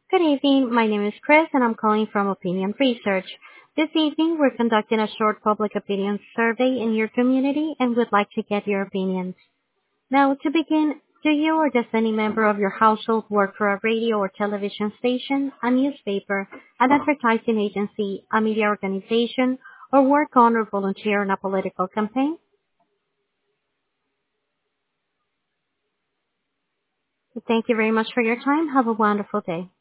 Good evening. My name is Chris, and I'm calling from Opinion Research. This evening, we're conducting a short public opinion survey in your community and would like to get your opinions. Now, to begin, do you or does any member of your household work for a radio or television station, a newspaper, an advertising agency, a media organization, or work on or volunteer in a political campaign? Thank you very much for your time. Have a wonderful day.